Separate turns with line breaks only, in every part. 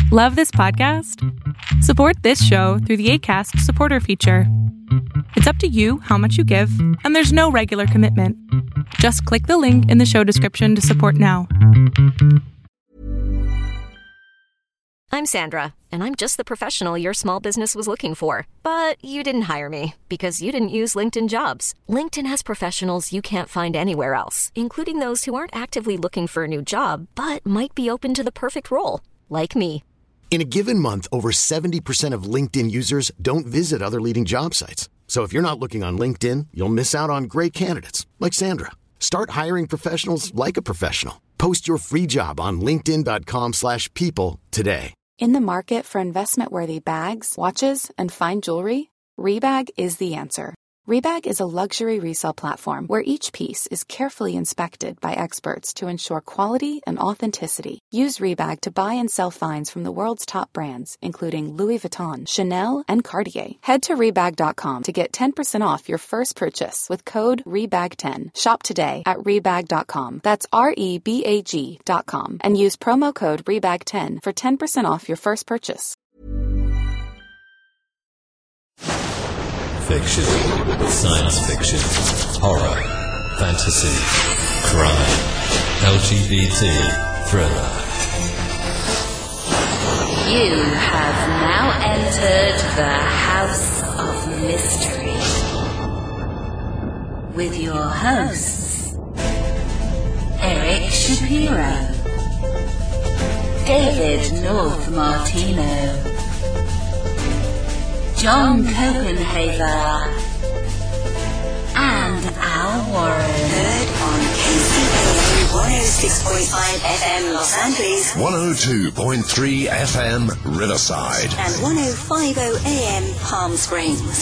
Love this podcast? Support this show through the Acast supporter feature. It's up to you how much you give, and there's no regular commitment. Just click the link in the show description to support now.
I'm Sandra, and I'm just the professional your small business was looking for. But you didn't hire me because you didn't use LinkedIn Jobs. LinkedIn has professionals you can't find anywhere else, including those who aren't actively looking for a new job, but might be open to the perfect role, like me.
In a given month, over 70% of LinkedIn users don't visit other leading job sites. So if you're not looking on LinkedIn, you'll miss out on great candidates like Sandra. Start hiring professionals like a professional. Post your free job on linkedin.com/people today.
In the market for investment-worthy bags, watches, and fine jewelry, Rebag is the answer. Rebag is a luxury resale platform where each piece is carefully inspected by experts to ensure quality and authenticity. Use Rebag to buy and sell finds from the world's top brands, including Louis Vuitton, Chanel, and Cartier. Head to Rebag.com to get 10% off your first purchase with code REBAG10. Shop today at Rebag.com. That's REBAG.com. And use promo code REBAG10 for 10% off your first purchase.
Fiction, science fiction, horror, fantasy, crime, LGBT, thriller.
You have now entered the House of Mystery with your hosts, Eric Shapiro, David North Martino, John Copenhaver, and Al Warren.
Heard on KCAA 106.5 FM Los Angeles,
102.3 FM Riverside,
and 105.0 AM Palm Springs.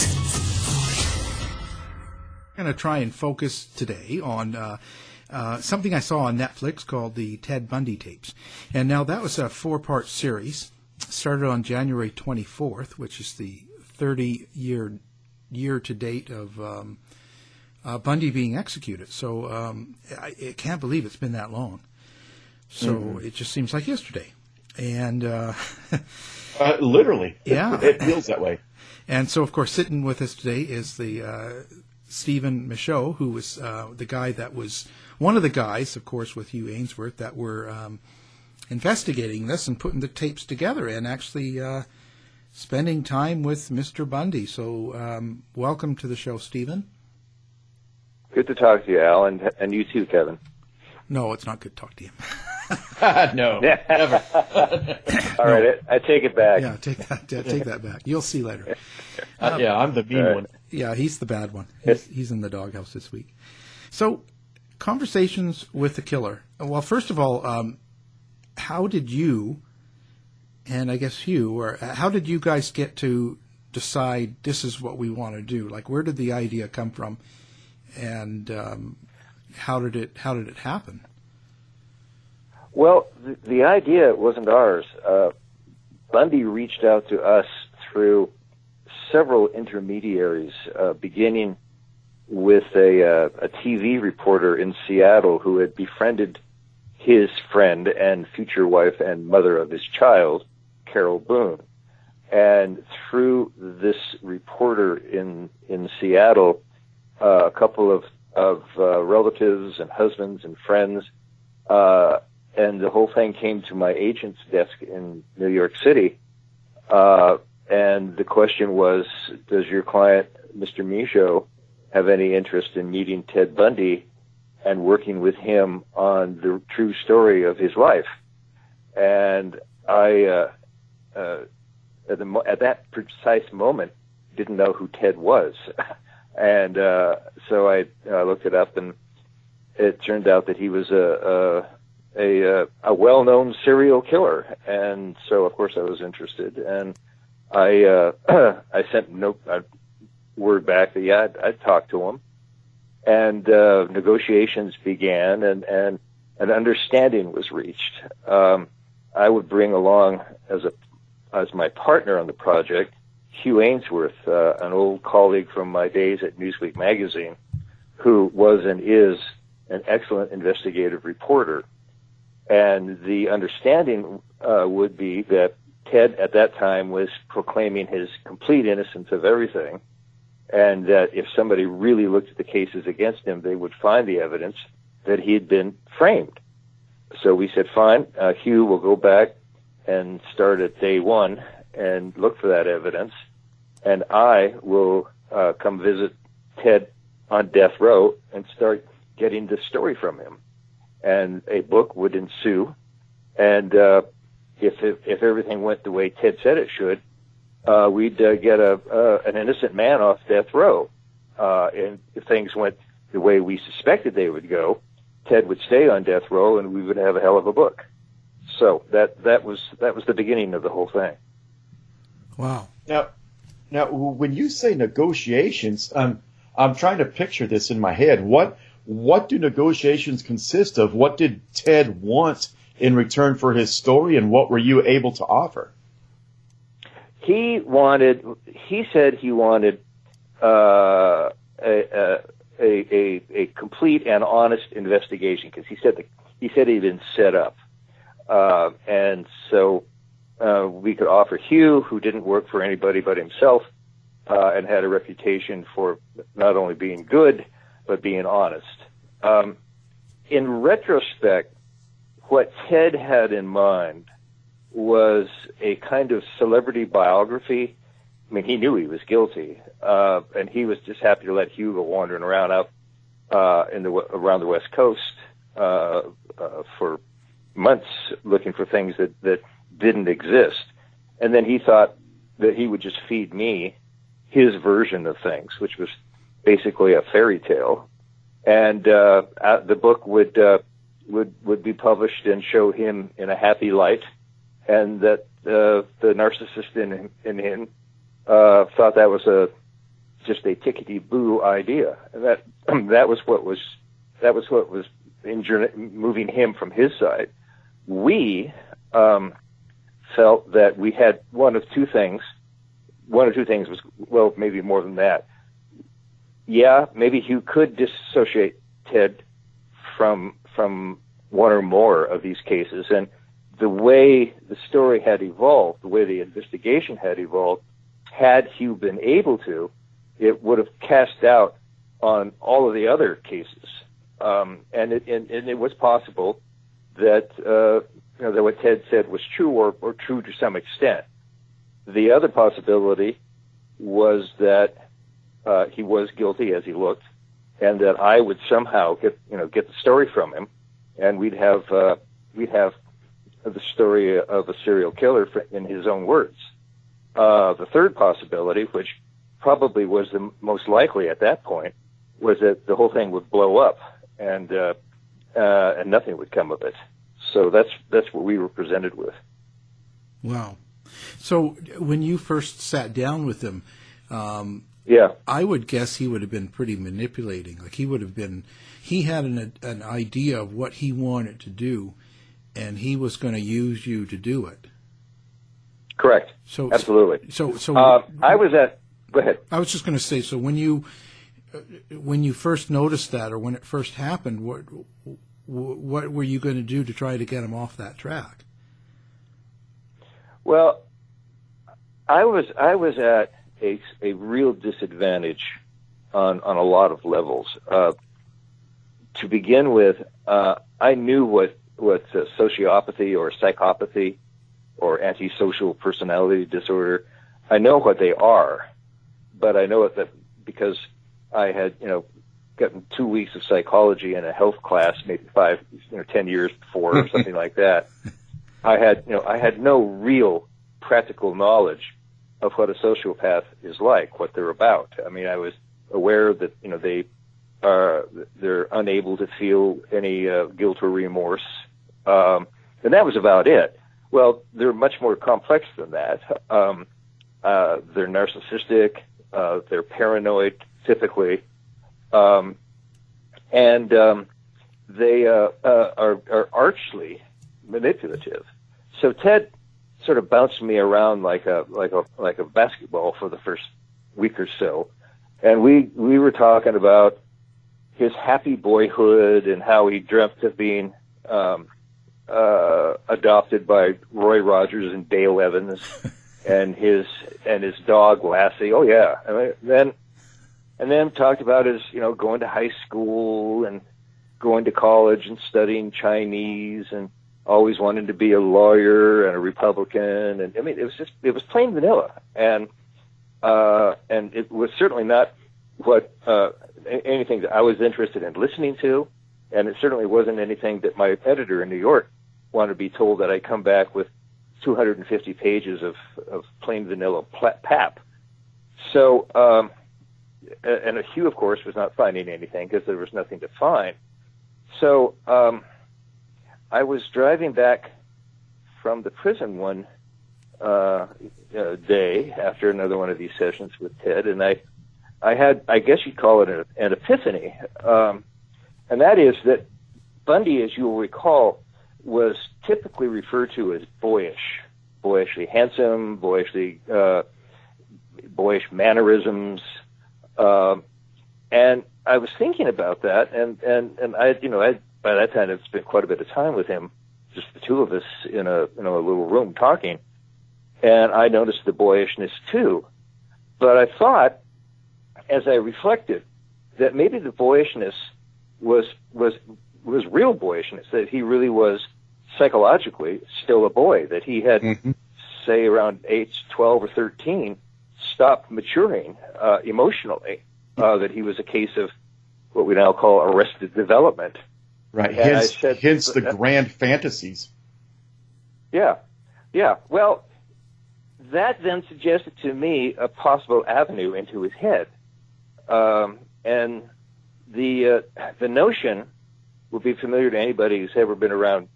I'm going to try and focus today on something I saw on Netflix called the Ted Bundy tapes. And now that was a 4-part series. Started on January 24th, which is the 30-year to date of Bundy being executed. So I can't believe it's been that long. So It just seems like yesterday. And
literally,
yeah,
it feels that way.
And so, of course, sitting with us today is the Stephen Michaud, who was the guy that was one of the guys, of course, with Hugh Ainsworth that were investigating this and putting the tapes together and actually spending time with Mr. Bundy. So welcome to the show, Stephen.
Good to talk to you, Al, and you too, Kevin.
No, it's not good to talk to you.
No, never.
All right, I take it back.
Yeah, take that back. You'll see later.
Yeah, I'm the mean one.
Yeah, he's the bad one. He's in the doghouse this week. So, conversations with the killer. Well, first of all, how did you, and I guess Hugh, or how did you guys get to decide this is what we want to do? Like, where did the idea come from, and how did it happen?
Well, the idea wasn't ours. Bundy reached out to us through several intermediaries, beginning with a TV reporter in Seattle who had befriended his friend and future wife and mother of his child, Carol Boone. And through this reporter in Seattle, a couple of relatives and husbands and friends, and the whole thing came to my agent's desk in New York City. And the question was, does your client, Mr. Michaud, have any interest in meeting Ted Bundy and working with him on the true story of his life? And I, at that precise moment, didn't know who Ted was. And so I looked it up, and it turned out that he was a well-known serial killer. And so, of course, I was interested. And I sent word back that, yeah, I'd talk to him. And negotiations began, and an understanding was reached. I would bring along as my partner on the project Hugh Ainsworth, an old colleague from my days at Newsweek magazine, who was and is an excellent investigative reporter. And the understanding would be that Ted at that time was proclaiming his complete innocence of everything, and that if somebody really looked at the cases against him, they would find the evidence that he had been framed. So we said, fine, Hugh will go back and start at day one and look for that evidence, and I will come visit Ted on death row and start getting the story from him. And a book would ensue, and if everything went the way Ted said it should, we'd get an innocent man off death row. And if things went the way we suspected they would go, Ted would stay on death row, and we would have a hell of a book. So that was the beginning of the whole thing.
Wow.
Now, when you say negotiations, I'm trying to picture this in my head. What do negotiations consist of? What did Ted want in return for his story, and what were you able to offer?
He said he wanted a complete and honest investigation, because he said he'd been set up, and so we could offer Hugh, who didn't work for anybody but himself, and had a reputation for not only being good but being honest. In retrospect, what Ted had in mind was a kind of celebrity biography. I mean, he knew he was guilty, and he was just happy to let Hugh go wandering around out around the West Coast for months looking for things that didn't exist. And then he thought that he would just feed me his version of things, which was basically a fairy tale. And the book would be published and show him in a happy light, and that the narcissist in him thought that was just a tickety-boo idea, and that was what was moving him from his side. We felt that we had one of two things. One or two things was, well, maybe more than that. Yeah, maybe Hugh could disassociate Ted from one or more of these cases, and the way the story had evolved, the way the investigation had evolved, had Hugh been able to, it would have cast doubt on all of the other cases, and it was possible that that what Ted said was true, or true to some extent. The other possibility was that he was guilty as he looked, and that I would somehow get the story from him, and we'd have the story of a serial killer in his own words. The third possibility, which probably was the most likely at that point, was that the whole thing would blow up and nothing would come of it. So that's what we were presented with.
Wow. So when you first sat down with him, I would guess he would have been pretty manipulating. Like he had an idea of what he wanted to do, and he was going to use you to do it.
Correct.
So
absolutely.
So
I was at. Go ahead.
I was just going to say. So when you first noticed that, or when it first happened, what were you going to do to try to get him off that track?
Well, I was at a real disadvantage on a lot of levels. To begin with, I knew what sociopathy or psychopathy or antisocial personality disorder. I know what they are, but I know that because I had gotten 2 weeks of psychology in a health class, maybe 10 years before or something like that. I had no real practical knowledge of what a sociopath is like, what they're about. I mean, I was aware that they're unable to feel any guilt or remorse, and that was about it. Well, they're much more complex than that. They're narcissistic, they're paranoid, typically, and they are archly manipulative. So Ted sort of bounced me around like a basketball for the first week or so, and we were talking about his happy boyhood and how he dreamt of being adopted by Roy Rogers and Dale Evans, and his dog Lassie. Oh yeah, and then talked about his going to high school and going to college and studying Chinese and always wanting to be a lawyer and a Republican, and it was plain vanilla, and it was certainly not what anything that I was interested in listening to, and it certainly wasn't anything that my editor in New York wanted to be told that I come back with 250 pages of plain vanilla pap. So, and Hugh, of course, was not finding anything because there was nothing to find. So I was driving back from the prison one day after another one of these sessions with Ted, and I had, I guess you'd call it an epiphany, and that is that Bundy, as you'll recall, was typically referred to as boyishly handsome, boyish mannerisms, and I was thinking about that, and I by that time I'd spent quite a bit of time with him, just the two of us in a little room talking, and I noticed the boyishness too. But I thought, as I reflected, that maybe the boyishness was real boyishness, that he really was psychologically still a boy, that he had, say, around age 12 or 13, stopped maturing emotionally, that he was a case of what we now call arrested development.
Right. Hence the grand fantasies.
Yeah. Well, that then suggested to me a possible avenue into his head. And the notion will be familiar to anybody who's ever been around,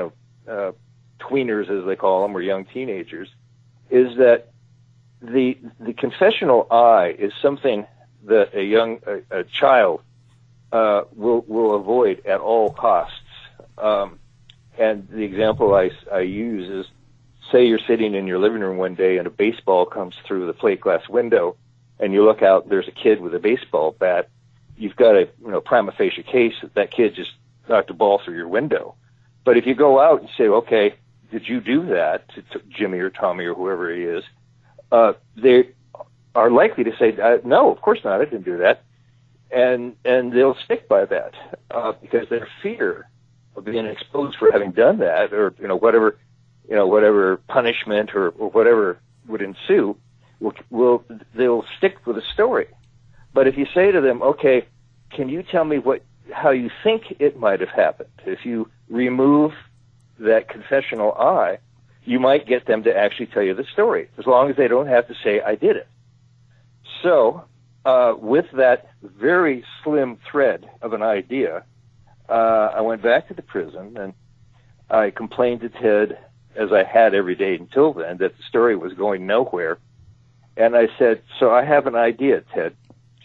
tweeners, as they call them, or young teenagers, is that the confessional I is something that a child will avoid at all costs. And the example I use is, say you're sitting in your living room one day and a baseball comes through the plate glass window, and you look out, there's a kid with a baseball bat. You've got a prima facie case that kid just knocked a ball through your window. But if you go out and say, okay, did you do that to Jimmy or Tommy or whoever he is, they are likely to say, no, of course not, I didn't do that. And they'll stick by that because their fear of being exposed for having done that, or whatever punishment or whatever would ensue, they'll stick with the story. But if you say to them, okay, can you tell me how you think it might have happened? If you remove that confessional I, you might get them to actually tell you the story, as long as they don't have to say, I did it. So, with that very slim thread of an idea, I went back to the prison and I complained to Ted, as I had every day until then, that the story was going nowhere. And I said, so I have an idea, Ted.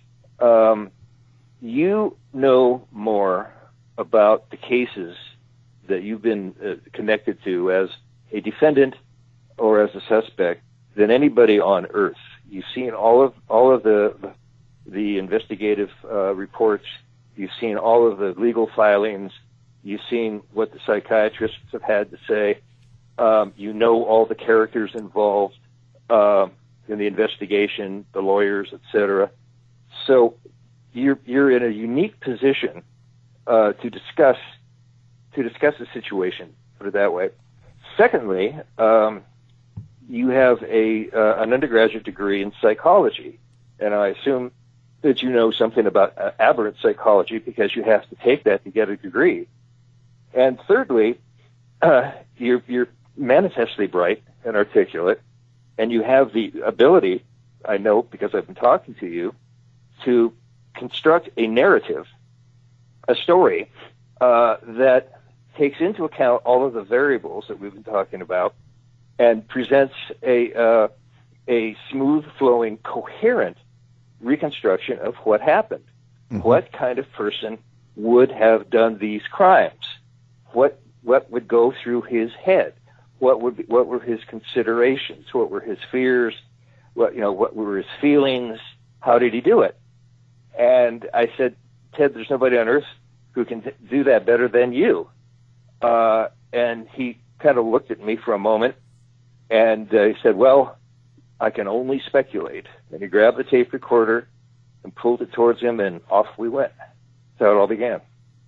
You know more about the cases that you've been connected to as a defendant or as a suspect than anybody on earth. You've seen all of the investigative reports. You've seen all of the legal filings. You've seen what the psychiatrists have had to say. You know all the characters involved in the investigation, the lawyers, etc. So you're in a unique position to discuss the situation. Put it that way. Secondly, you have an undergraduate degree in psychology, and I assume that you know something about aberrant psychology because you have to take that to get a degree. And thirdly, you're manifestly bright and articulate, and you have the ability, I know because I've been talking to you, to construct a narrative, a story that takes into account all of the variables that we've been talking about and presents a smooth-flowing, coherent reconstruction of what happened. Mm-hmm. What kind of person would have done these crimes? What would go through his head? What were his considerations? What were his fears? What were his feelings? How did he do it? And I said, Ted, there's nobody on earth who can do that better than you. And he kind of looked at me for a moment, and he said, "Well, I can only speculate." And he grabbed the tape recorder and pulled it towards him, and off we went. That's how it all began.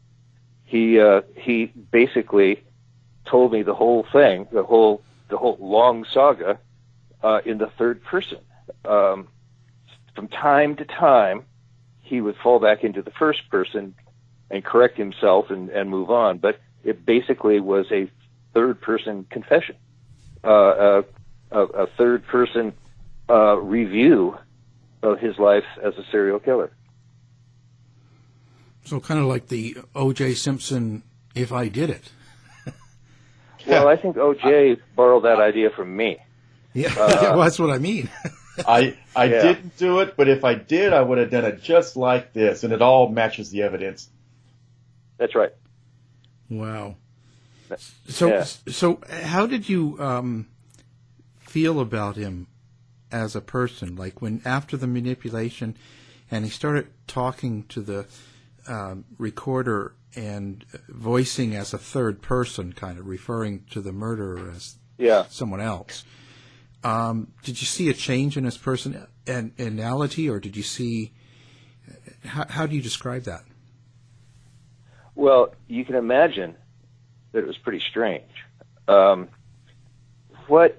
He basically told me the whole thing, the whole long saga, in the third person. From time to time, he would fall back into the first person and correct himself and move on. But it basically was a third-person confession, a third-person review of his life as a serial killer.
So kind of like the O.J. Simpson, If I Did It.
Well, I think O.J. borrowed that idea from me.
Yeah, well, that's what I mean.
I didn't do it, but if I did, I would have done it just like this, and it all matches the evidence.
That's right.
Wow. So how did you feel about him as a person? Like when after the manipulation, and he started talking to the recorder and voicing as a third person, kind of referring to the murderer as someone else. Did you see a change in his personality, or did you see? How do you describe that?
Well, you can imagine that it was pretty strange. What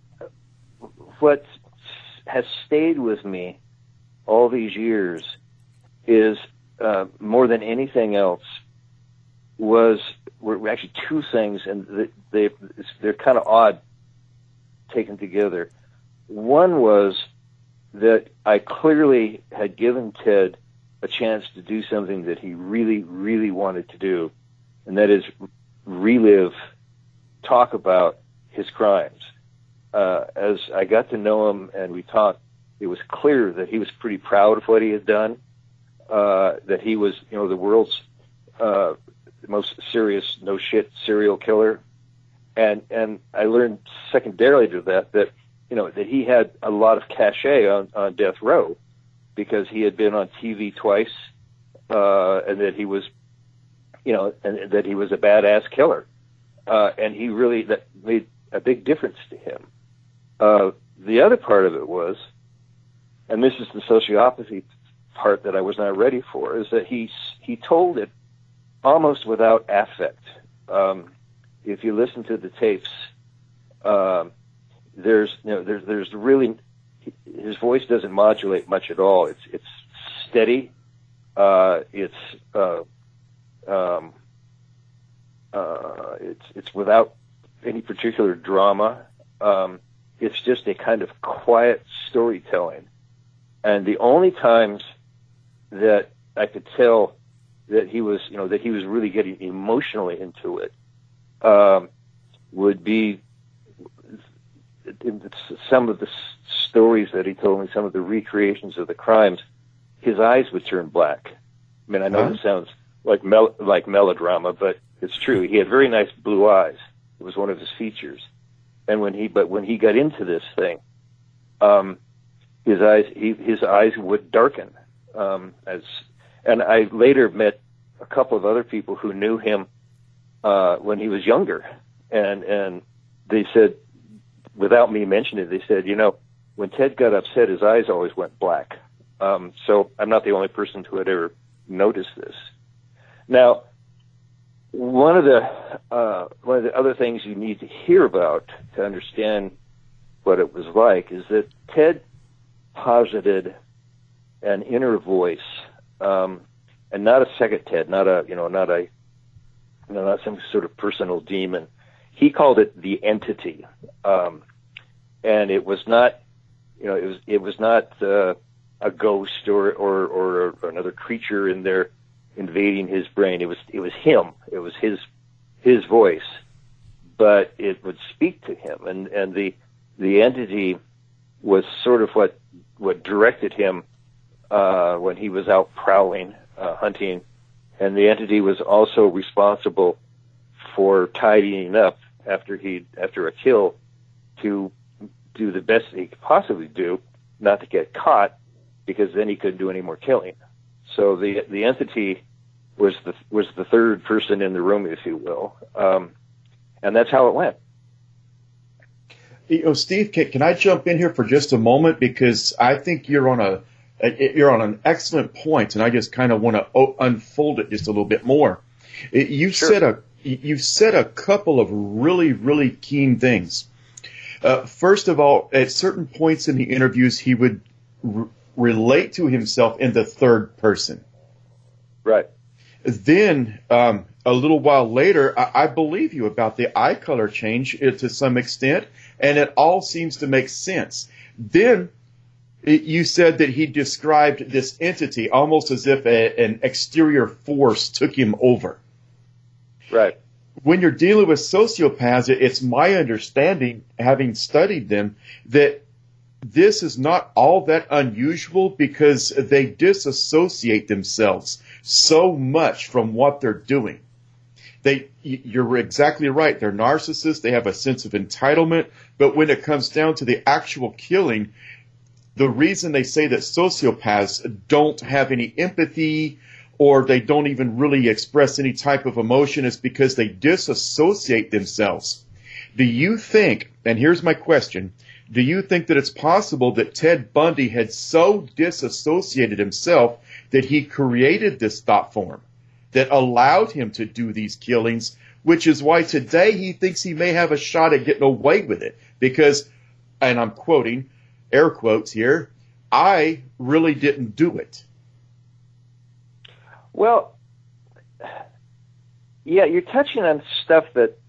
has stayed with me all these years is more than anything else were actually two things, and they're kind of odd taken together. One was that I clearly had given Ted a chance to do something that he really, really wanted to do, and that is talk about his crimes. As I got to know him and we talked, it was clear that he was pretty proud of what he had done, that he was, the world's most serious, no-shit serial killer. And I learned secondarily to that that he had a lot of cachet on death row because he had been on TV twice, and that he was, and that he was a badass killer. And that made a big difference to him. The other part of it was, and this is the sociopathy part that I was not ready for, is that he told it almost without affect. If you listen to the tapes, there's really, his voice doesn't modulate much at all. It's steady. It's without any particular drama. It's just a kind of quiet storytelling. And the only times that I could tell that he was really getting emotionally into it, would be some of the stories that he told me, some of the recreations of the crimes. His eyes would turn black. I mean, I know this sounds like melodrama, but it's true. He had very nice blue eyes. It was one of his features. And when he got into this thing, his eyes would darken. And I later met a couple of other people who knew him when he was younger, and they said, without me mentioning it, they said, when Ted got upset, his eyes always went black. So I'm not the only person who had ever noticed this. Now, one of the other things you need to hear about to understand what it was like is that Ted posited an inner voice, and not a second Ted, not some sort of personal demon. He called it the entity, and it was not, it was not a ghost or another creature in there invading his brain. It was him. It was his voice, but it would speak to him, and the entity was sort of what directed him when he was out prowling, hunting, and the entity was also responsible for tidying up after a kill, to do the best he could possibly do, not to get caught, because then he couldn't do any more killing. So the entity was the third person in the room, if you will, And that's how it went.
Steve, can I jump in here for just a moment, because I think you're on an excellent point, and I just kind of want to unfold it just a little bit more. You've said a couple of really, really keen things. First of all, at certain points in the interviews, he would relate to himself in the third person.
Right.
Then, a little while later, I believe you about the eye color change to some extent, and it all seems to make sense. Then you said that he described this entity almost as if an exterior force took him over.
Right.
When you're dealing with sociopaths, it's my understanding, having studied them, that this is not all that unusual, because they disassociate themselves so much from what they're doing. You're exactly right. They're narcissists. They have a sense of entitlement. But when it comes down to the actual killing, the reason they say that sociopaths don't have any empathy, or they don't even really express any type of emotion, is because they disassociate themselves. Do you think, and here's my question, do you think that it's possible that Ted Bundy had so disassociated himself that he created this thought form that allowed him to do these killings, which is why today he thinks he may have a shot at getting away with it? Because, and I'm quoting, air quotes here, I really didn't do it.
Well, yeah, you're touching on stuff that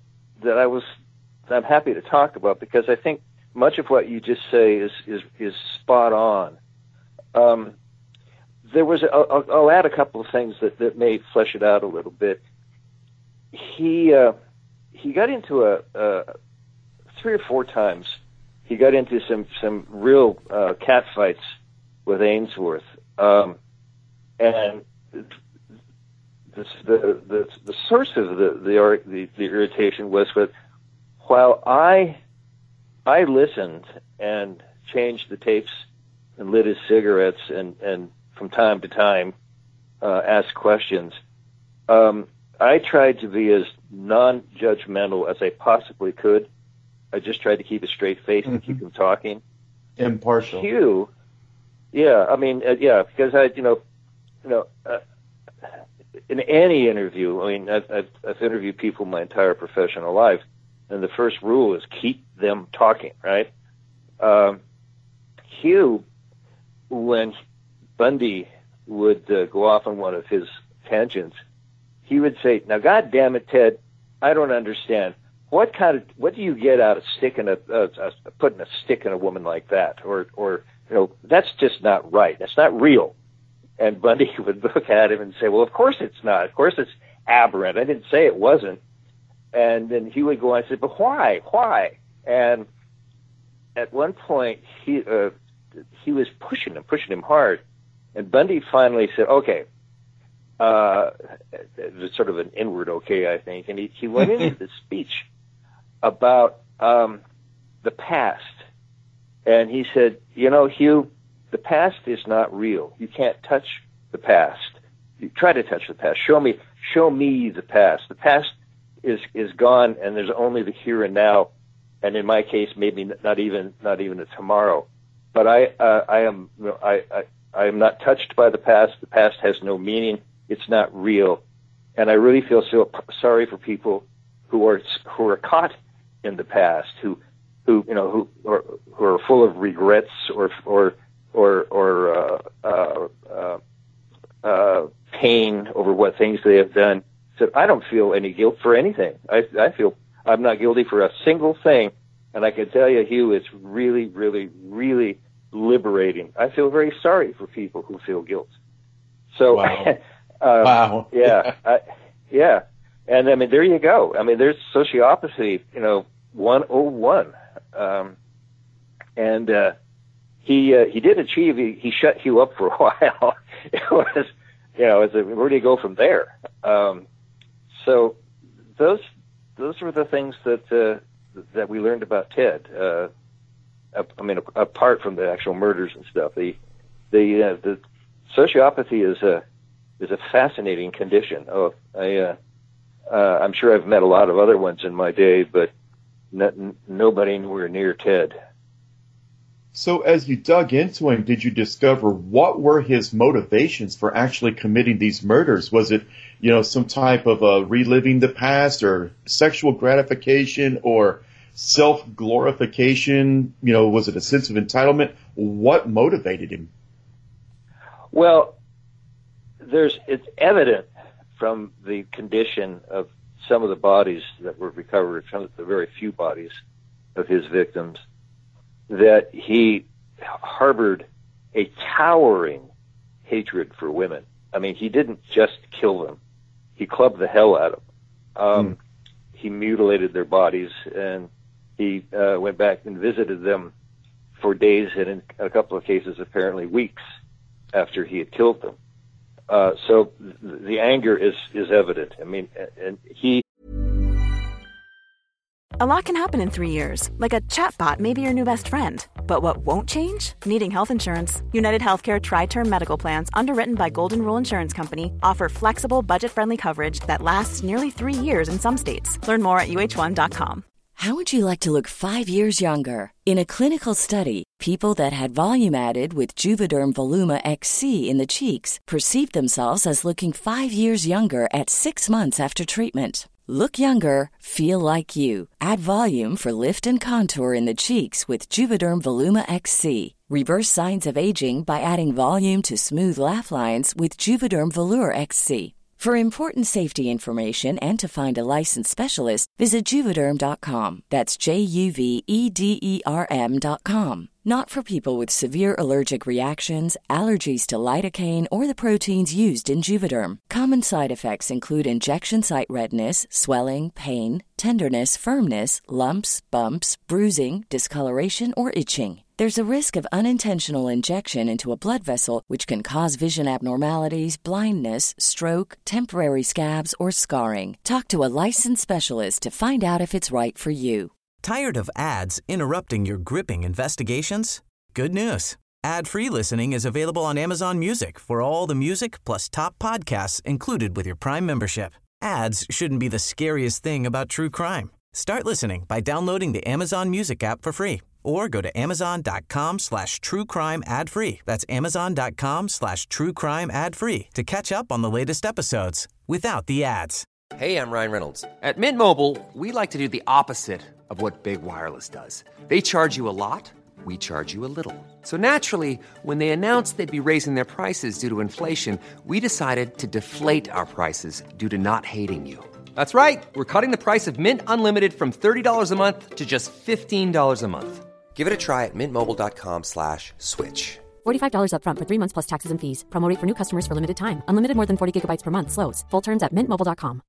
I'm happy to talk about, because I think much of what you just say is spot on. There was I'll add a couple of things that may flesh it out a little bit. He got into 3 or 4 times. He got into some real cat fights with Ainsworth, and the source of the irritation was that while I listened and changed the tapes and lit his cigarettes and from time to time asked questions, I tried to be as non-judgmental as I possibly could. I just tried to keep a straight face and keep him talking.
Impartial.
Hugh, yeah, I mean, because in any interview, I mean, I've interviewed people my entire professional life, and the first rule is keep them talking, right? Hugh, when Bundy would go off on one of his tangents, he would say, "Now, God damn it, Ted, I don't understand. What do you get out of putting a stick in a woman like that? Or that's just not right. That's not real." And Bundy would look at him and say, "Well, of course it's not. Of course it's aberrant. I didn't say it wasn't." And then he would go on and say, "But why? Why?" And at one point, he was pushing him hard. And Bundy finally said, "Okay." It was sort of an inward okay, I think. And he went into this speech about the past. And he said, "Hugh, the past is not real. You can't touch the past. You try to touch the past. Show me the past. The past is gone, and there's only the here and now. And in my case, maybe not even a tomorrow. But I am not touched by the past. The past has no meaning. It's not real. And I really feel so sorry for people who are caught in the past, who are full of regrets or pain over what things they have done." So I don't feel any guilt for anything. I feel I'm not guilty for a single thing, and I can tell you, Hugh, it's really, really, really liberating. I feel very sorry for people who feel guilt. So,
wow.
Wow. Yeah. Yeah. And I mean, there you go. I mean, there's sociopathy, 101. And he did achieve, he shut Hugh up for a while. It was, where do you go from there? So those were the things that we learned about Ted. I mean, apart from the actual murders and stuff, the sociopathy is a fascinating condition. I'm sure I've met a lot of other ones in my day, but nobody anywhere near Ted.
So as you dug into him, did you discover what were his motivations for actually committing these murders? Was it, some type of reliving the past, or sexual gratification, or self-glorification? Was it a sense of entitlement? What motivated him?
Well, it's evident from the condition of some of the bodies that were recovered, some of the very few bodies of his victims, that he harbored a towering hatred for women. I mean, he didn't just kill them. He clubbed the hell out of them. He mutilated their bodies, and he went back and visited them for days, and in a couple of cases, apparently weeks after he had killed them. So the anger is evident. I mean, and he...
A lot can happen in 3 years, like a chatbot may be your new best friend. But what won't change? Needing health insurance. United Healthcare Tri-Term Medical Plans, underwritten by Golden Rule Insurance Company, offer flexible, budget-friendly coverage that lasts nearly 3 years in some states. Learn more at UH1.com.
How would you like to look 5 years younger? In a clinical study, people that had volume added with Juvederm Voluma XC in the cheeks perceived themselves as looking 5 years younger at 6 months after treatment. Look younger, feel like you. Add volume for lift and contour in the cheeks with Juvederm Voluma XC. Reverse signs of aging by adding volume to smooth laugh lines with Juvederm Volure XC. For important safety information and to find a licensed specialist, visit Juvederm.com. That's JUVEDERM.com. Not for people with severe allergic reactions, allergies to lidocaine, or the proteins used in Juvederm. Common side effects include injection site redness, swelling, pain, tenderness, firmness, lumps, bumps, bruising, discoloration, or itching. There's a risk of unintentional injection into a blood vessel, which can cause vision abnormalities, blindness, stroke, temporary scabs, or scarring. Talk to a licensed specialist to find out if it's right for you.
Tired of ads interrupting your gripping investigations? Good news. Ad-free listening is available on Amazon Music for all the music plus top podcasts included with your Prime membership. Ads shouldn't be the scariest thing about true crime. Start listening by downloading the Amazon Music app for free or go to amazon.com/truecrime ad-free. That's amazon.com/truecrime ad-free to catch up on the latest episodes without the ads.
Hey, I'm Ryan Reynolds. At Mint Mobile, we like to do the opposite of what Big Wireless does. They charge you a lot, we charge you a little. So naturally, when they announced they'd be raising their prices due to inflation, we decided to deflate our prices due to not hating you. That's right. We're cutting the price of Mint Unlimited from $30 a month to just $15 a month. Give it a try at mintmobile.com/switch.
$45 up front for 3 months plus taxes and fees. Promo rate for new customers for limited time. Unlimited more than 40 gigabytes per month. Slows full terms at mintmobile.com.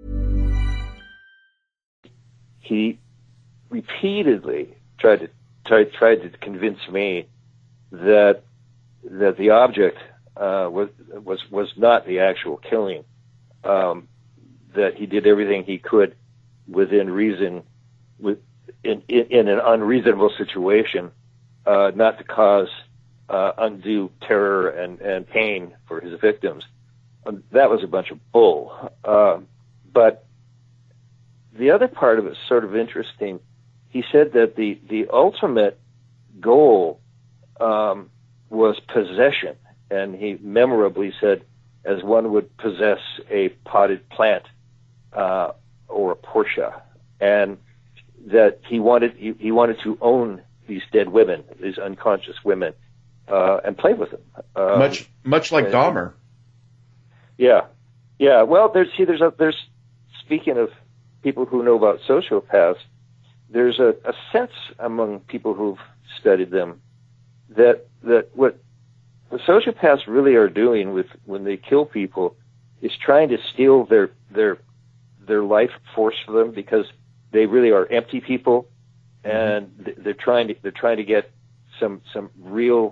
He repeatedly tried to convince me that the object was not the actual killing. That he did everything he could within reason, in an unreasonable situation, not to cause undue terror and pain for his victims. That was a bunch of bull. But the other part of it is sort of interesting. He said that the ultimate goal was possession, and he memorably said, as one would possess a potted plant or a Porsche, and that he wanted to own these dead women, these unconscious women, and play with them.
Much like Dahmer.
Yeah. Well, there's speaking of people who know about sociopaths, there's a sense among people who've studied them that what the sociopaths really are doing when they kill people is trying to steal their life force from them, because they really are empty people, and they're trying to get some real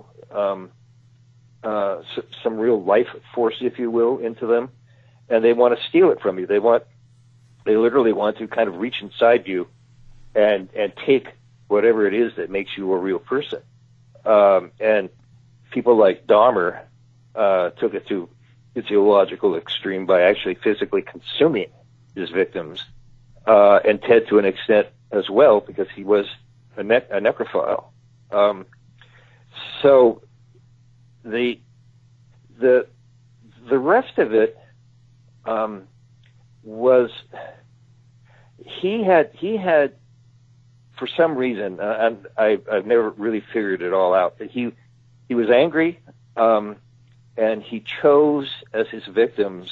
life force, if you will, into them, and they want to steal it from you. They literally want to kind of reach inside you and take whatever it is that makes you a real person. And people like Dahmer took it to its illogical extreme by actually physically consuming his victims, and Ted to an extent as well, because he was a necrophile. So the rest of it was he had for some reason, and I've never really figured it all out, but he was angry, and he chose as his victims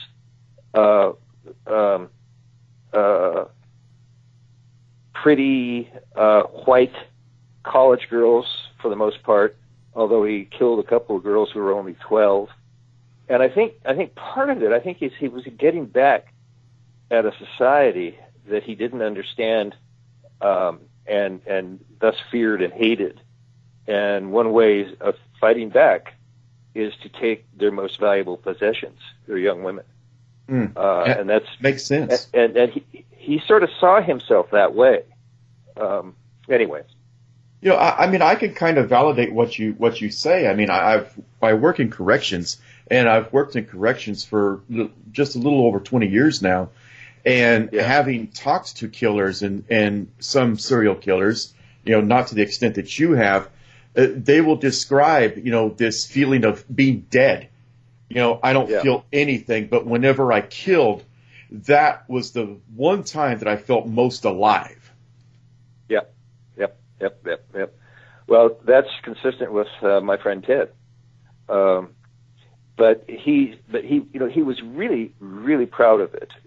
pretty white college girls for the most part, although he killed a couple of girls who were only 12. And I think part of it, he was getting back at a society that he didn't understand, and thus feared and hated. And one way of fighting back is to take their most valuable possessions, their young women. And that
makes sense.
And he sort of saw himself that way. Anyway.
You know, I can kind of validate what you say. I mean, I work in corrections, and I've worked in corrections for just a little over 20 years now. And having talked to killers and some serial killers, you know, not to the extent that you have, they will describe, you know, this feeling of being dead. You know, I don't feel anything, but whenever I killed, that was the one time that I felt most alive.
Yep. Well, that's consistent with my friend Ted. But he was really, really proud of it.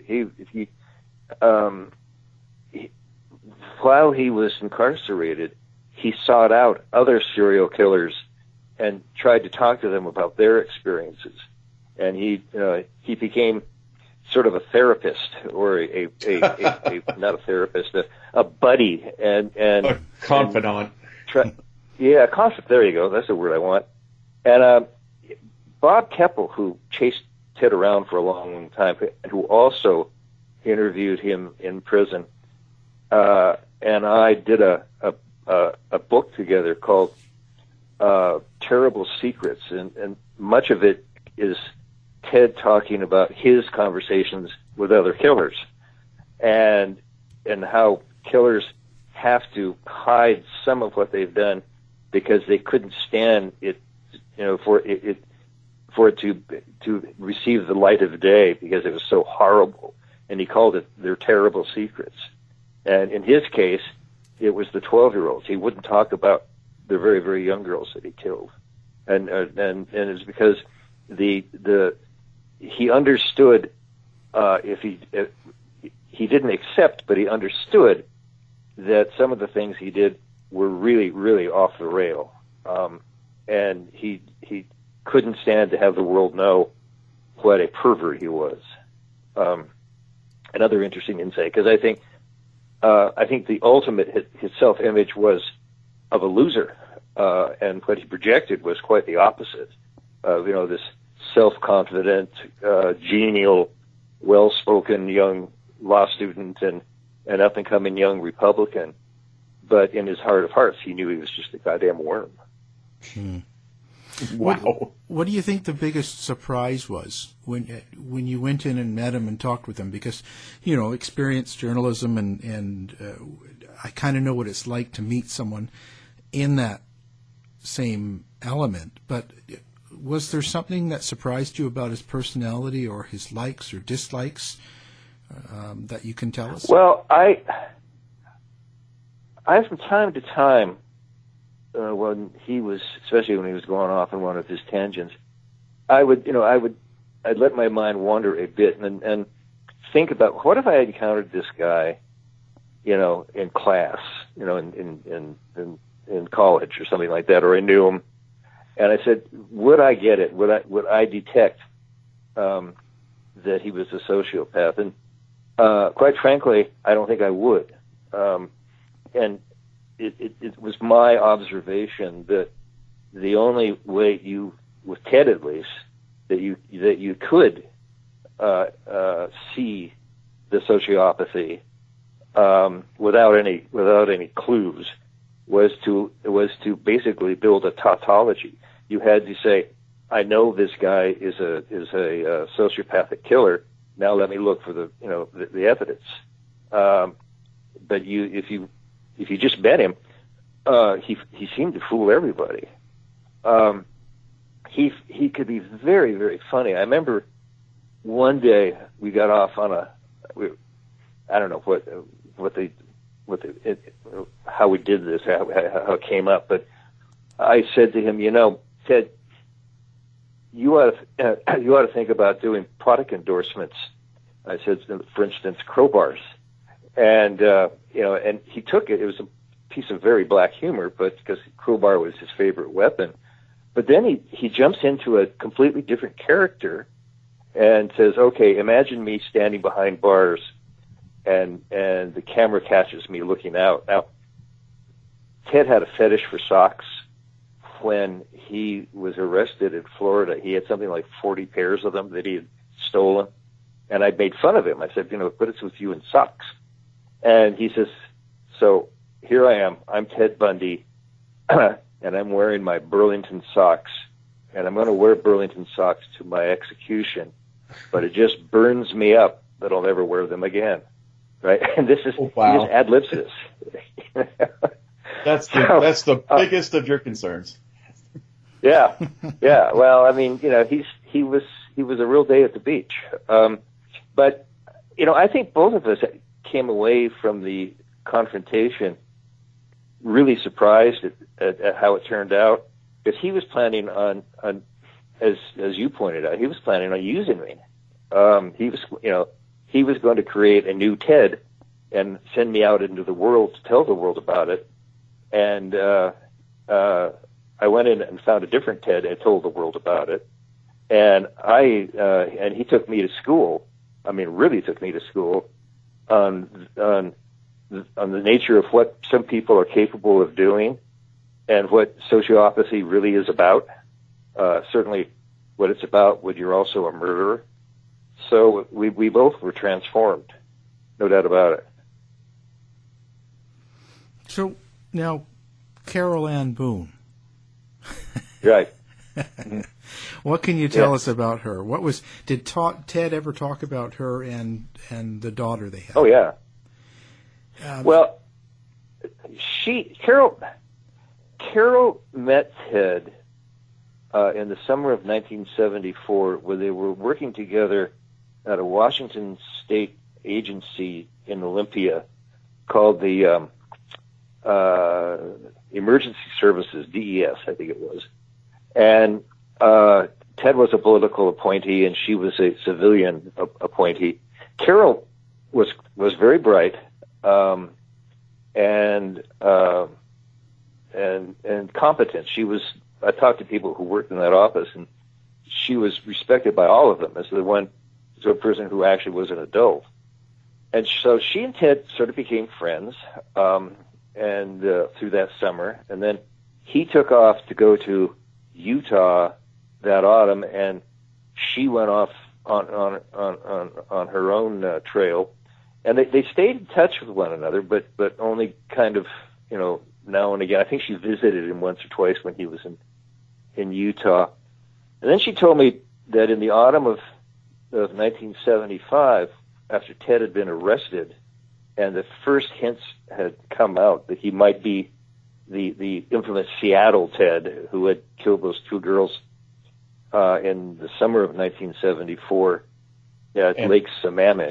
While he was incarcerated, he sought out other serial killers and tried to talk to them about their experiences. And he became sort of a therapist, or a not a therapist, a buddy, and
a confidant.
There you go. That's the word I want. And Bob Keppel, who chased Ted around for a long, long time, who also interviewed him in prison, and I did a book together called Terrible Secrets, and much of it is Ted talking about his conversations with other killers, and how killers have to hide some of what they've done because they couldn't stand it, you know, for it to receive the light of day because it was so horrible. And he called it their terrible secrets. And in his case, it was the 12-year-olds. He wouldn't talk about the very, very young girls that he killed, and it's because he understood, he didn't accept, but he understood that some of the things he did were really, really off the rail, and he couldn't stand to have the world know what a pervert he was. Another interesting insight, because I think the ultimate his self-image was of a loser, and what he projected was quite the opposite. This self-confident, genial, well-spoken young law student and up-and-coming young Republican. But in his heart of hearts, he knew he was just a goddamn worm.
Wow.
What do you think the biggest surprise was when you went in and met him and talked with him? Because, you know, experienced journalism and I kind of know what it's like to meet someone in that same element. But was there something that surprised you about his personality or his likes or dislikes that you can tell us?
Well, I from time to time, especially when he was going off on one of his tangents, I'd let my mind wander a bit and think about, what if I had encountered this guy, you know, in class, you know, in college or something like that, or I knew him, and I said, would I get it? Would I detect that he was a sociopath? And quite frankly, I don't think I would. And it was my observation that the only way with Ted at least, that you could see the sociopathy without any clues was to basically build a tautology. You had to say, I know this guy is a sociopathic killer Now let me look for the evidence. But if you just met him, he seemed to fool everybody. He could be very, very funny. I remember one day we got off on I don't know how we did this, how it came up, but I said to him, Ted, you ought to think about doing product endorsements. I said, for instance, crowbars, and and he took it. It was a piece of very black humor, but because crowbar was his favorite weapon. But then he jumps into a completely different character and says, okay, imagine me standing behind bars and the camera catches me looking out. Now, Ted had a fetish for socks. When he was arrested in Florida, he had something like 40 pairs of them that he had stolen. And I made fun of him. I said, what is with you in socks? And he says, so here I am. I'm Ted Bundy, and I'm wearing my Burlington socks. And I'm going to wear Burlington socks to my execution. But it just burns me up that I'll never wear them again. Right? And this is, he just ad-libs this.
That's the biggest of your concerns.
Yeah. Well, I mean, he was a real day at the beach. But I think both of us came away from the confrontation really surprised at how it turned out, because he was planning on as you pointed out, he was planning on using me. He was going to create a new Ted and send me out into the world to tell the world about it. And I went in and found a different Ted and told the world about it. And and he took me to school. I mean, really took me to school on the nature of what some people are capable of doing and what sociopathy really is about. Certainly what it's about when you're also a murderer. So we both were transformed, no doubt about it.
So now, Carol Ann Boone.
Right.
What can you tell us about her? Did Ted ever talk about her and the daughter they had?
Oh yeah. Well, Carol met Ted in the summer of 1974, where they were working together at a Washington State agency in Olympia called the Emergency Services, DES, I think it was. And Ted was a political appointee, and she was a civilian appointee. Carol was very bright, and competent. I talked to people who worked in that office, and she was respected by all of them as a person who actually was an adult. And so she and Ted sort of became friends, and through that summer, and then he took off to go to Utah that autumn, and she went off on her own trail, and they stayed in touch with one another, but only kind of now and again. I think she visited him once or twice when he was in Utah, and then she told me that in the autumn of 1975, after Ted had been arrested, and the first hints had come out that he might be the infamous Seattle Ted who had killed those two girls in the summer of 1974 at Lake Sammamish.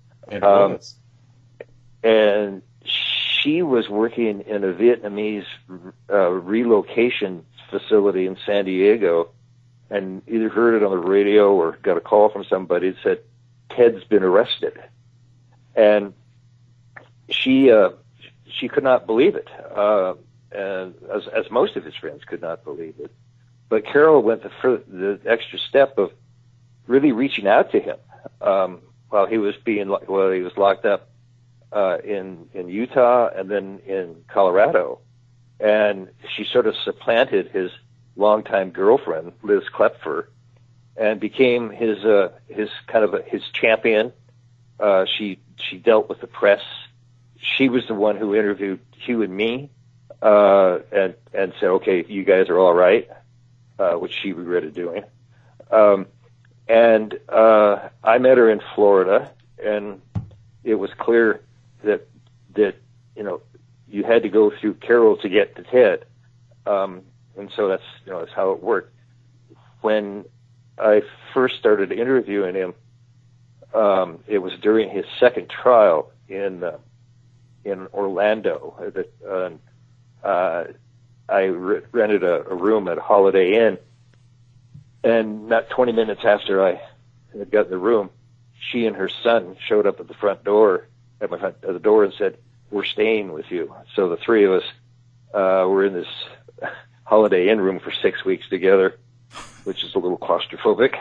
And she was working in a Vietnamese relocation facility in San Diego, and either heard it on the radio or got a call from somebody that said, Ted's been arrested. And she could not believe it, and as most of his friends could not believe it. But Carol went the extra step of really reaching out to him while he was locked up in Utah and then in Colorado, and she sort of supplanted his longtime girlfriend, Liz Klepfer, and became his champion. She dealt with the press. She was the one who interviewed Hugh and me, and said, okay, you guys are all right, which she regretted doing. And I met her in Florida, and it was clear that you had to go through Carol to get to Ted, and so that's how it worked. When I first started interviewing him, it was during his second trial in Orlando. I rented a room at Holiday Inn, and not 20 minutes after I had got in the room, she and her son showed up at the front door, at the door, and said, "We're staying with you." So the three of us were in this Holiday Inn room for 6 weeks together, which is a little claustrophobic.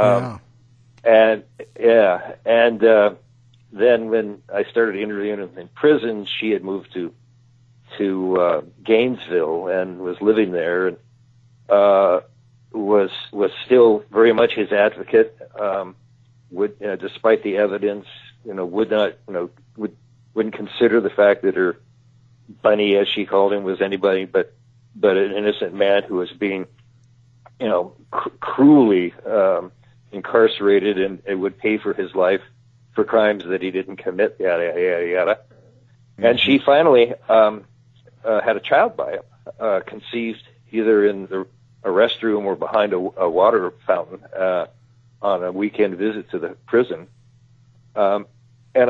Then when I started interviewing him in prison, she had moved to Gainesville and was living there, and was still very much his advocate. Despite the evidence, wouldn't consider the fact that her bunny, as she called him, was anybody but an innocent man who was being, cruelly incarcerated, and would pay for his life for crimes that he didn't commit, yada, yada, yada. And she finally had a child by him, conceived either in a restroom or behind a water fountain on a weekend visit to the prison. When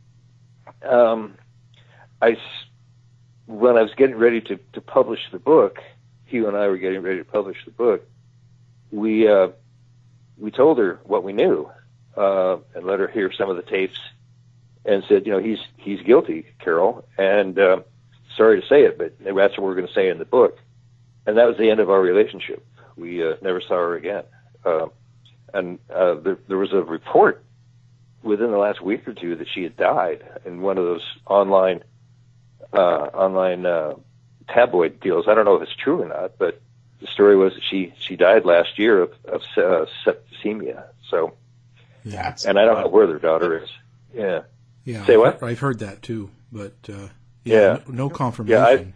I was getting ready to publish the book, Hugh and I were getting ready to publish the book, we told her what we knew, and let her hear some of the tapes, and said, he's guilty, Carol, and sorry to say it, but that's what we're going to say in the book. And that was the end of our relationship. We never saw her again. There was a report within the last week or two that she had died in one of those online tabloid deals. I don't know if it's true or not, but the story was that she died last year of septicemia. So, and I don't know where their daughter is. Yeah.
Yeah.
Say what?
I've heard that too, but no confirmation.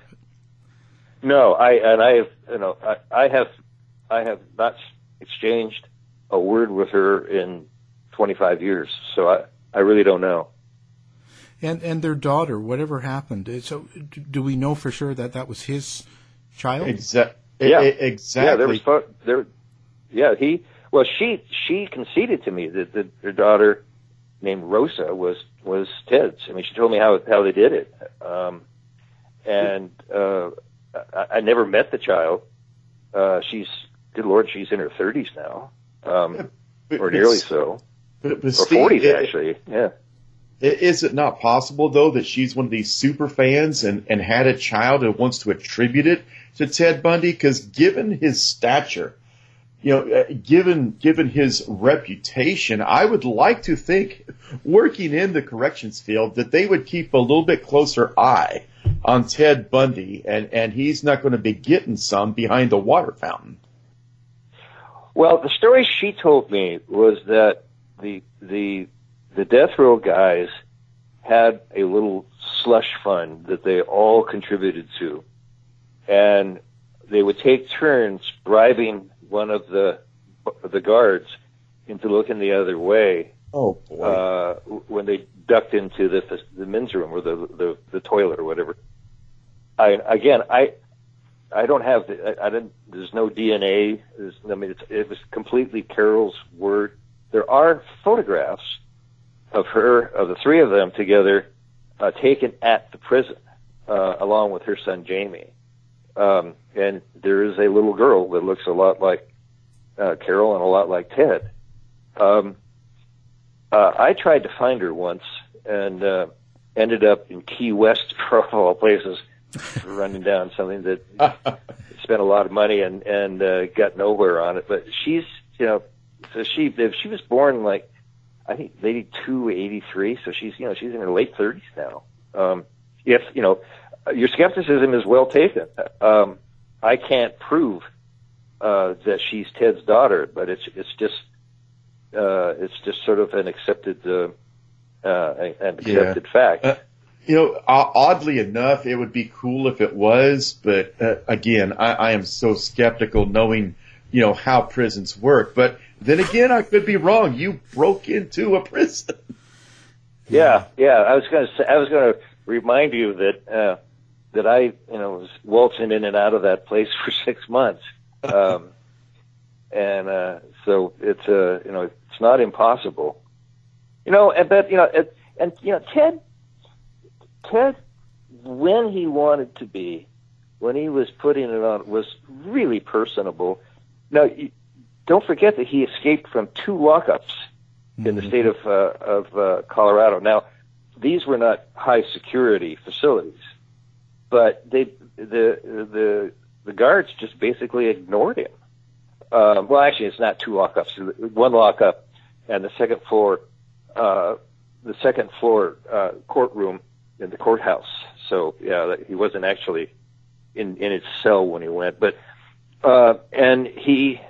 I have not exchanged a word with her in 25 years, so I really don't know.
And their daughter, whatever happened, so do we know for sure that was his child?
Exactly.
She conceded to me that their daughter, named Rosa, was Ted's. I mean, she told me how they did it. I never met the child. Good Lord, she's in her 30s now, or nearly so, or 40s actually. Yeah.
Is it not possible, though, that she's one of these super fans and had a child and wants to attribute it to Ted Bundy? Because given his stature, given his reputation, I would like to think, working in the corrections field, that they would keep a little bit closer eye on Ted Bundy, and he's not going to be getting some behind the water fountain.
Well, the story she told me was that the death row guys had a little slush fund that they all contributed to, and they would take turns bribing one of the guards into looking the other way.
Oh boy!
When they ducked into the men's room or the toilet or whatever. I don't have there's no DNA. It was completely Carol's word. There are photographs of the three of them together, taken at the prison, along with her son Jamie. And there is a little girl that looks a lot like Carol and a lot like Ted. I tried to find her once and ended up in Key West, for all places, running down something that spent a lot of money and got nowhere on it. But she's, so she was born like, I think 82, 83, so she's in her late 30s now. Your skepticism is well taken. I can't prove that she's Ted's daughter, but it's just sort of an accepted fact.
Oddly enough, it would be cool if it was, but again, I am so skeptical knowing how prisons work. But Then again, I could be wrong. You broke into a prison.
Yeah. I was going to remind you that I, was waltzing in and out of that place for 6 months, so it's it's not impossible, Ted, when he wanted to be, when he was putting it on, was really personable. Now, don't forget that he escaped from 2 lockups in the state of Colorado. Now, these were not high security facilities, but the guards just basically ignored him. Well, actually, it's not 2 lockups. 1 lockup, and the second floor courtroom in the courthouse. So yeah, he wasn't actually in his cell when he went, but and he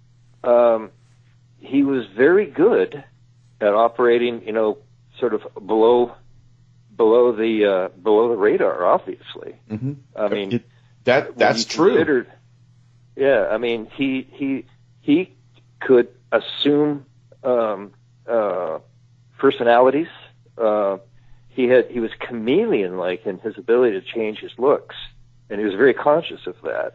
was very good at operating, sort of below the radar. Obviously,
mm-hmm.
I mean
that's true.
Yeah, I mean he could assume personalities. He was chameleon-like in his ability to change his looks, and he was very conscious of that.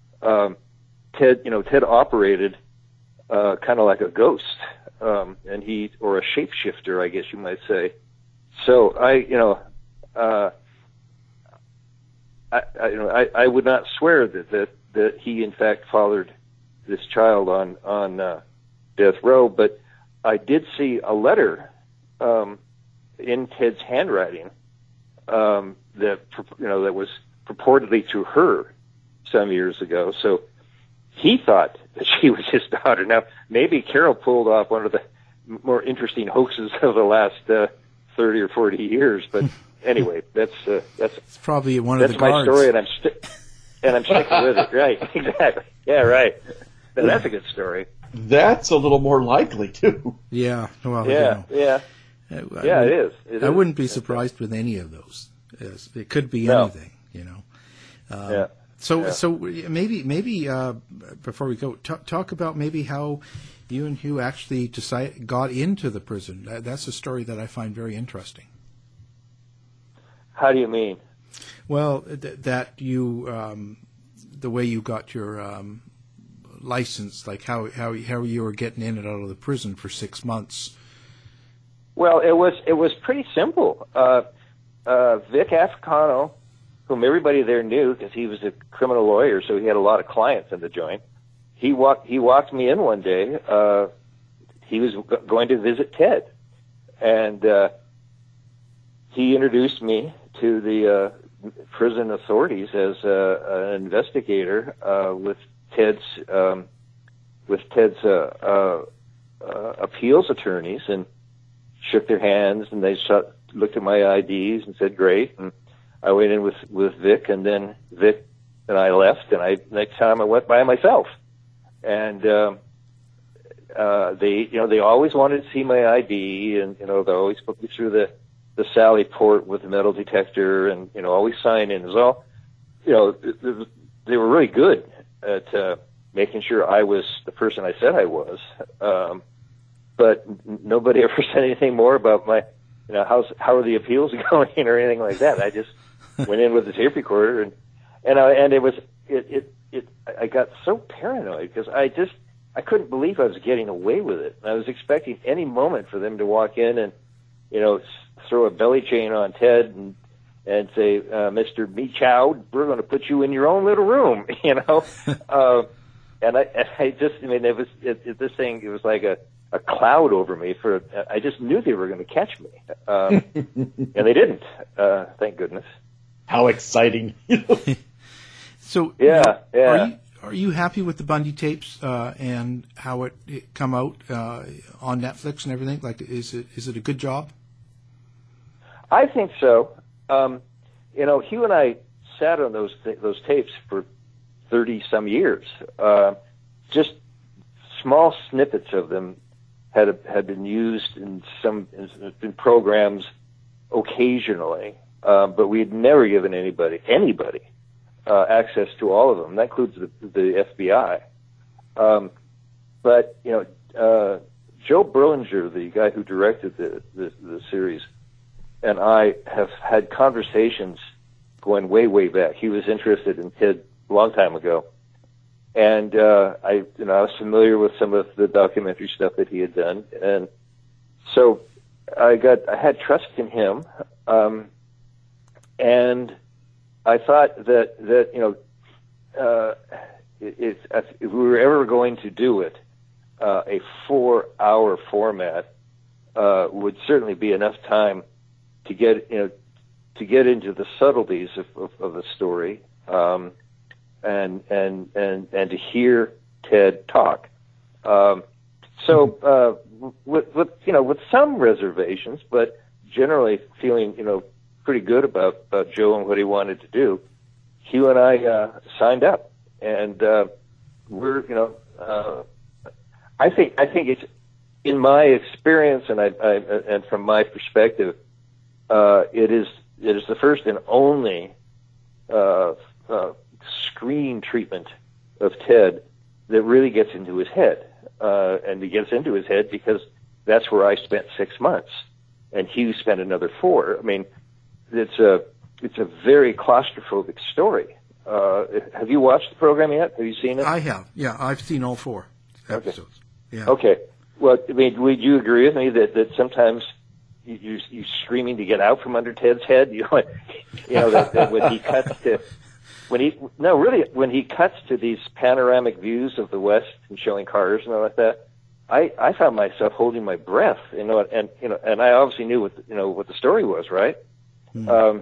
Ted operated kind of like a ghost, or a shapeshifter, I guess you might say. So I would not swear that he in fact fathered this child on death row, but I did see a letter in Ted's handwriting that was purportedly to her some years ago. So he thought that she was his daughter. Now, maybe Carol pulled off one of the more interesting hoaxes of the last 30 or 40 years, but anyway, that's
it's probably one of the
guards.
That's my story,
and I'm sticking with it. Right? Exactly. Yeah. Right. Now, that's a good story.
That's a little more likely too.
Yeah. Well.
Yeah. Yeah. It is.
I wouldn't be surprised with any of those. It could be anything,
Yeah.
So maybe before we go, talk about maybe how you and Hugh actually got into the prison. That's a story that I find very interesting.
How do you mean?
Well, that you, the way you got your license, like how you were getting in and out of the prison for 6 months.
Well, it was pretty simple. Vic Africano, whom everybody there knew because he was a criminal lawyer, so he had a lot of clients in the joint. He walked me in one day. He was going to visit Ted, and he introduced me to the prison authorities as an investigator with Ted's appeals attorneys, and shook their hands, and they looked at my IDs and said, "Great." And I went in with Vic, and then Vic and I left, and next time I went by myself. And they always wanted to see my ID, and they always put me through the Sally port with the metal detector, and always sign in. It was all, they were really good at making sure I was the person I said I was. But nobody ever said anything more about my, how are the appeals going or anything like that. I just went in with the tape recorder, and I got so paranoid because I couldn't believe I was getting away with it. I was expecting any moment for them to walk in and, throw a belly chain on Ted and say, Mr. Mechow, we're going to put you in your own little room, And it was like a cloud over me I just knew they were going to catch me. And they didn't, thank goodness.
How exciting.
So,
yeah.
Are you happy with the Bundy tapes, and how it come out, on Netflix and everything? Like, is it a good job?
I think so. Hugh and I sat on those tapes for 30 some years. Just small snippets of them had been used in programs occasionally, but we had never given anybody access to all of them. That includes the FBI. But Joe Berlinger, the guy who directed the series, and I have had conversations going way, way back. He was interested in Ted a long time ago, and I was familiar with some of the documentary stuff that he had done, and so I had trust in him, and I thought that if we were ever going to do it, a 4-hour format would certainly be enough time to get into the subtleties of the story, and to hear Ted talk. So with some reservations, but generally feeling pretty good about Joe and what he wanted to do, Hugh and I signed up, and we're I think it's, in my experience and from my perspective, it is the first and only screen treatment of Ted that really gets into his head, and it gets into his head because that's where I spent 6 months, and Hugh spent another 4. I mean, it's a very claustrophobic story. Have you watched the program yet? Have you seen it?
I have. Yeah, I've seen all 4 episodes.
Okay.
Yeah.
Okay. Well, I mean, would you agree with me that sometimes you screaming to get out from under Ted's head? That when he cuts to when he cuts to these panoramic views of the West and showing cars and all like that, I found myself holding my breath. And I obviously knew what the story was, right? Mm.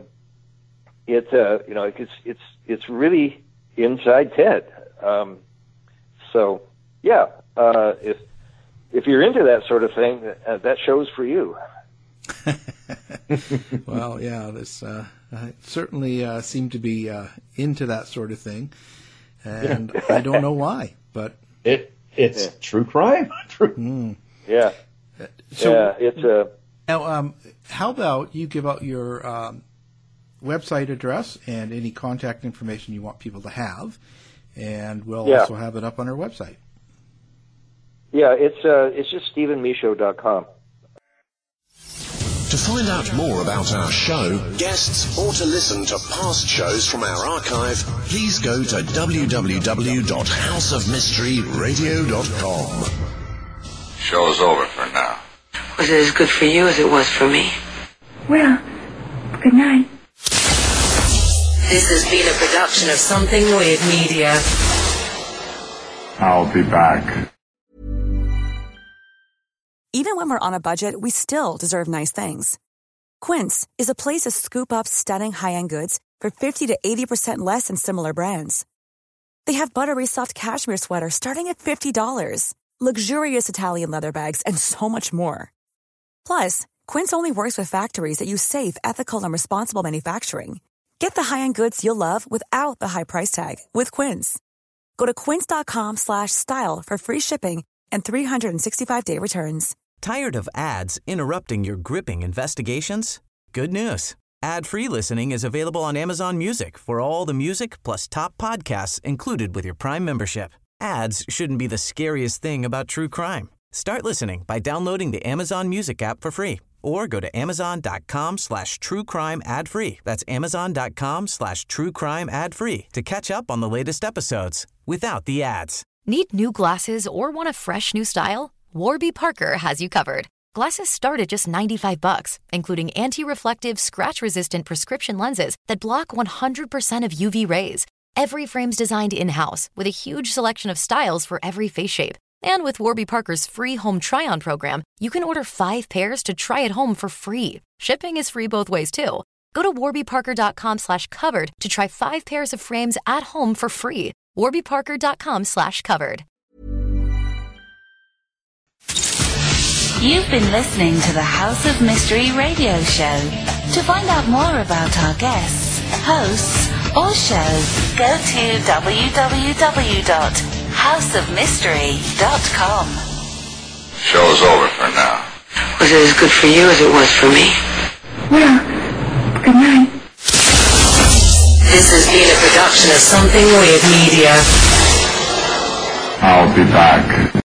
It's really inside Ted. So yeah. If you're into that sort of thing, that show's for you.
Well, yeah, this certainly seem to be into that sort of thing, and I don't know why, but
it's true crime.
Yeah.
So
it's
now. How about you give out your website address and any contact information you want people to have, and we'll also have it up on our website.
Yeah, it's just StephenMichaud.com.
To find out more about our show, guests, or to listen to past shows from our archive, please go to www.houseofmysteryradio.com.
Show's over for now.
Was it as good for you as it was for me?
Well, good night.
This has been a production of Something Weird Media.
I'll be back.
Even when we're on a budget, we still deserve nice things. Quince is a place to scoop up stunning high-end goods for 50 to 80% less than similar brands. They have buttery soft cashmere sweaters starting at $50, luxurious Italian leather bags, and so much more. Plus, Quince only works with factories that use safe, ethical, and responsible manufacturing. Get the high-end goods you'll love without the high price tag with Quince. Go to quince.com/style for free shipping and 365-day returns.
Tired of ads interrupting your gripping investigations? Good news. Ad-free listening is available on Amazon Music for all the music plus top podcasts included with your Prime membership. Ads shouldn't be the scariest thing about true crime. Start listening by downloading the Amazon Music app for free or go to amazon.com/truecrime ad-free. That's amazon.com/truecrime ad-free to catch up on the latest episodes without the ads.
Need new glasses or want a fresh new style? Warby Parker has you covered. Glasses start at just $95, including anti-reflective, scratch-resistant prescription lenses that block 100% of UV rays. Every frame's designed in-house with a huge selection of styles for every face shape. And with Warby Parker's free home try-on program, you can order 5 pairs to try at home for free. Shipping is free both ways, too. Go to warbyparker.com/covered to try 5 pairs of frames at home for free. warbyparker.com/covered.
You've been listening to the House of Mystery radio show. To find out more about our guests, hosts, or shows, go to www.houseofmystery.com.
Show's over for now.
Was it as good for you as it was for me?
Well, good night.
This has been a production of Something Weird Media.
I'll be back.